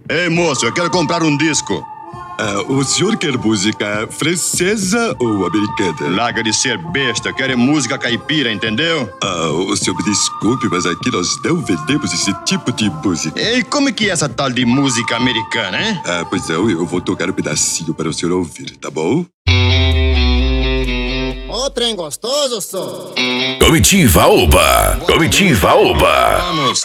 Ei, moço, eu quero comprar um disco. O senhor quer música francesa ou americana? Larga de ser besta, eu quero música caipira, entendeu? O senhor me desculpe, mas aqui nós não vendemos esse tipo de música. E como é que é essa tal de música americana, hein? Pois não, eu vou tocar um pedacinho para o senhor ouvir, tá bom? Ô, trem gostoso, só. Comitiva Oba! Comitiva Oba! Vamos.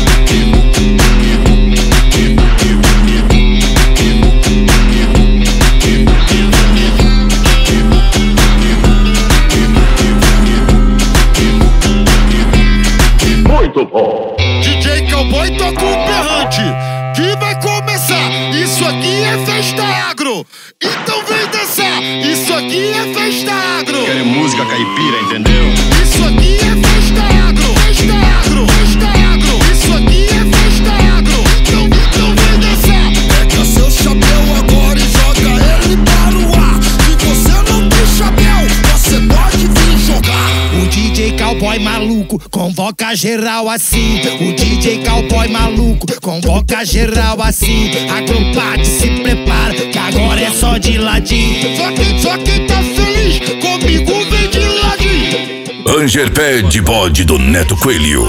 Muito bom! DJ Cowboy toca um berrante que vai começar. Isso aqui é festa agro, então vem dançar. Isso aqui é festa agro. Quero música caipira, entendeu? Isso aqui é festa agro, festa agro, festa agro. Isso aqui é festa agro, então vem dançar. Pega seu chapéu agora e joga ele para o ar. Se você não tem chapéu, você pode vir jogar. O DJ Cowboy maluco convoca geral assim. O DJ Cowboy maluco convoca geral assim. A trompade se prepara que agora é só de ladinho. Só quem tá feliz comigo vem de ladinho. Ranger Pé de Bode do Neto Coelho.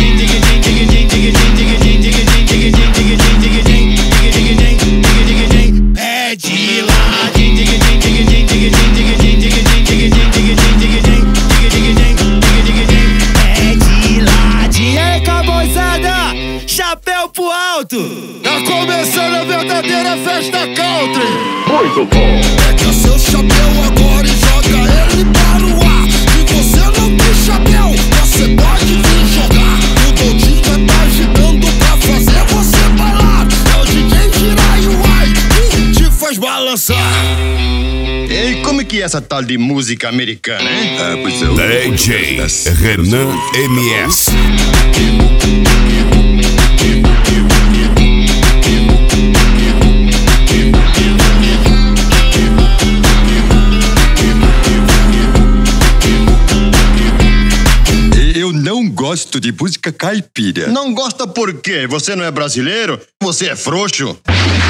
É de ladinho. E aí, cowboyzada, chapéu pro alto. Tá começando a verdadeira festa country. Muito bom! Pega seu chapéu agora e joga ele para o ar. Se você não tem chapéu, você pode vir jogar. O Doutinho já tá agitando pra fazer você bailar. É o DJ Jiraiuai que te faz balançar. E como é que é essa tal de música americana, hein? Pois não. DJ Renan MS. Eu não gosto de música caipira. Não gosta por quê? Você não é brasileiro? Você é frouxo?